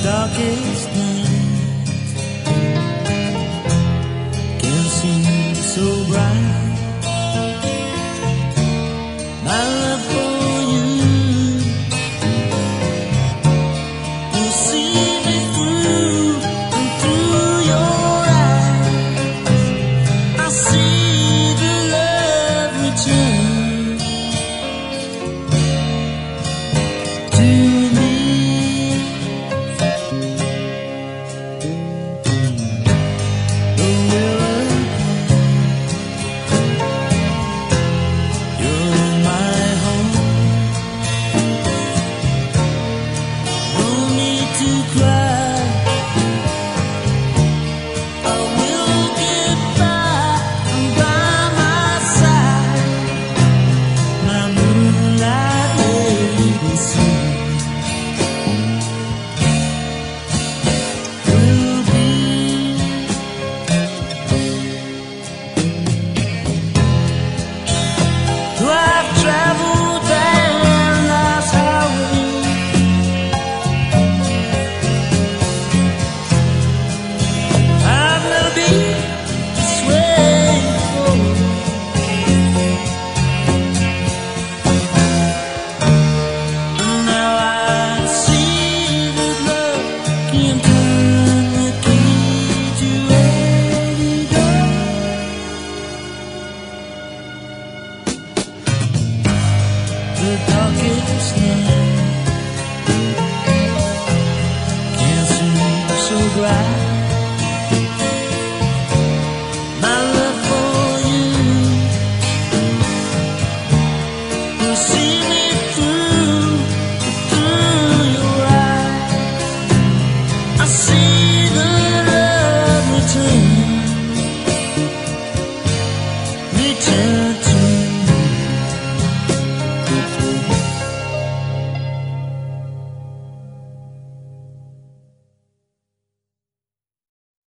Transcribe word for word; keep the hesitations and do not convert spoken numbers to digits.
darkest night can seem so bright. My love for you will see me through, and through your eyes I see the love return to me. The darkest night can seem so bright. My love for you will see me through, through your eyes I see the love return, return